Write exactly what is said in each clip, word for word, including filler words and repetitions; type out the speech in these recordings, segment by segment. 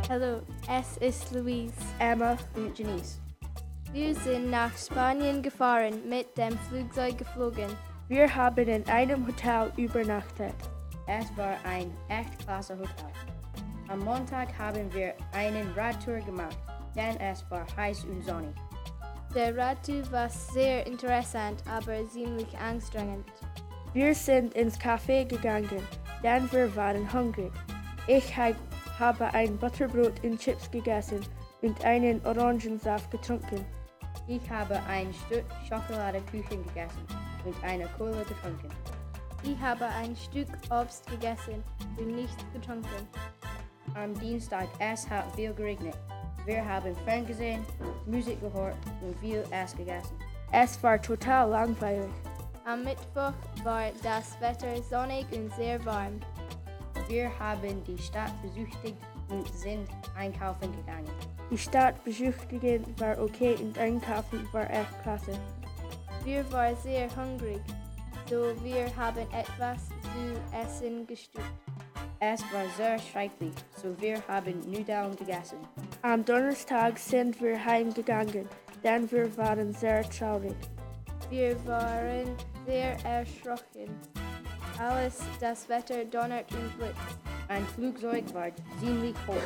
Hallo, es ist Louise. Emma und Janice. Wir sind nach Spanien gefahren, mit dem Flugzeug geflogen. Wir haben in einem Hotel übernachtet. Es war ein echt klasse Hotel. Am Montag haben wir einen Radtour gemacht, denn es war heiß und sonnig. Der Radtour war sehr interessant, aber ziemlich anstrengend. Wir sind ins Café gegangen, denn wir waren hungrig. Ich habe ein Butterbrot und Chips gegessen und einen Orangensaft getrunken. Ich habe ein Stück Schokoladekuchen gegessen und eine Cola getrunken. Ich habe ein Stück Obst gegessen und nichts getrunken. Am Dienstag es hat viel geregnet. Wir haben Fern gesehen, Musik gehört und viel Eis gegessen. Es war total langweilig. Am Mittwoch war das Wetter sonnig und sehr warm. Wir haben die Stadt besucht und sind einkaufen gegangen. Die Stadt besuchen war okay und einkaufen war echt klasse. Wir waren sehr hungrig, so wir haben etwas zu essen gestückt. Es war sehr schrecklich, so wir haben Nudeln gegessen. Am Donnerstag sind wir heimgegangen, denn wir waren sehr traurig. Wir waren sehr erschrocken. Alles das Wetter donnert und blitzt. Ein Flugzeug war ziemlich hoch.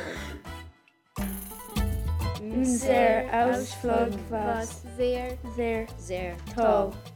Unser Ausflug war sehr, sehr, sehr toll.